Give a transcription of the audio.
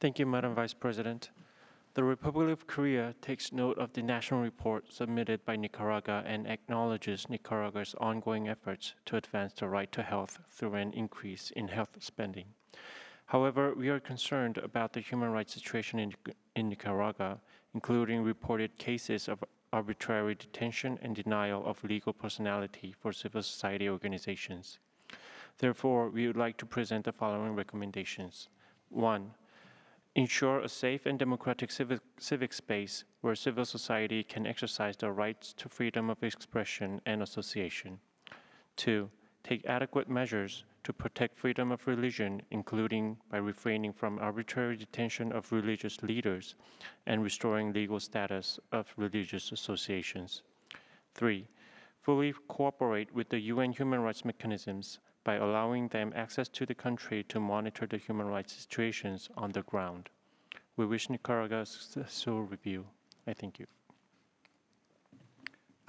Thank you, Madam Vice President. The Republic of Korea takes note of the national report submitted by Nicaragua and acknowledges Nicaragua's ongoing efforts to advance the right to health through an increase in health spending. However, we are concerned about the human rights situation in Nicaragua, including reported cases of arbitrary detention and denial of legal personality for civil society organizations. Therefore, we would like to present the following recommendations. 1. Ensure a safe and democratic civic space where civil society can exercise their rights to freedom of expression and association. 2. Take adequate measures to protect freedom of religion, including by refraining from arbitrary detention of religious leaders and restoring legal status of religious associations. 3. Fully cooperate with the UN human rights mechanisms by allowing them access to the country to monitor the human rights situations on the ground. We wish Nicaragua a successful review. I thank you.